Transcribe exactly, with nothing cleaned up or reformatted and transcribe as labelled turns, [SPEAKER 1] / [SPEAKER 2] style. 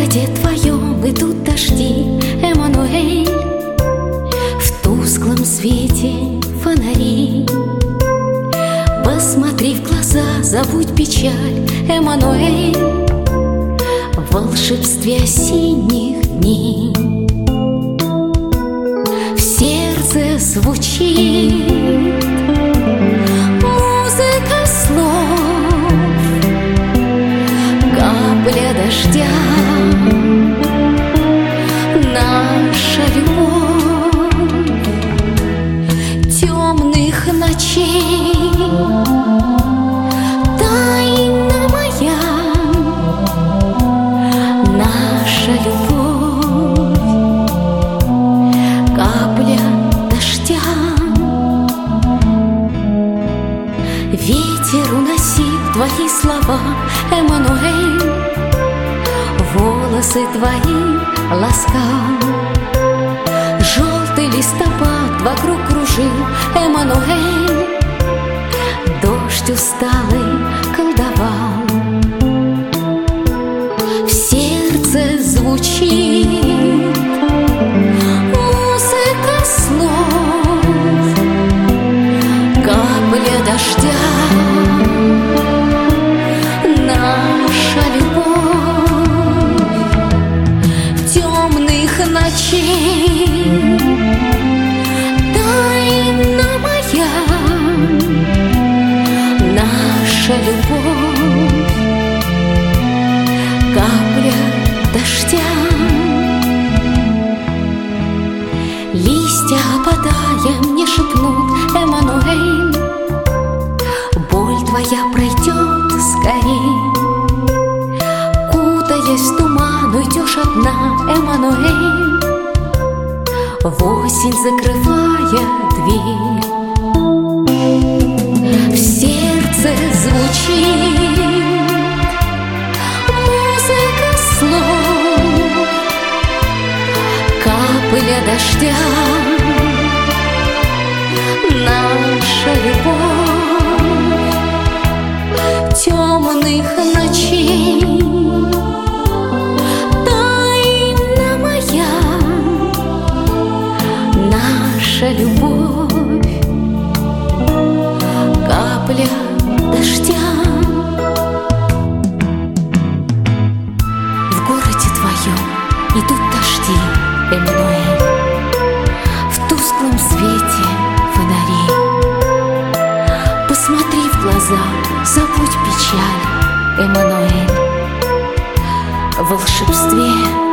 [SPEAKER 1] городе твоем идут дожди, Эммануэль, в тусклом свете фонарей. Посмотри в глаза, забудь печаль, Эммануэль, в волшебстве осенних дней. В сердце звучит музыка слов, капля дождя, наша любовь, темных ночей, тайна моя, наша любовь, капля дождя. Ветер уносит твои слова, Эммануэль, волосы твои ласкал. Желтый листопад вокруг кружил, Эммануэль, дождь усталый колдовал. В сердце звучит музыка слов, капля дождя, наша любовь, темных ночей, тайна моя, наша любовь, капля дождя. Листья, опадая, мне шепнут, Эммануэль, боль твоя пройдет скорей. Кутаясь в туман, уйдешь одна, Эммануэль, в осень закрывая дверь. В сердце звучит музыка слов, капля дождя, наша любовь, темных ночей, тайна моя, наша любовь, капля дождя. В городе твоем идут дожди, Эммануэль, в тусклом свете фонарей. Посмотри в глаза, забудь печаль, Эммануэль, в волшебстве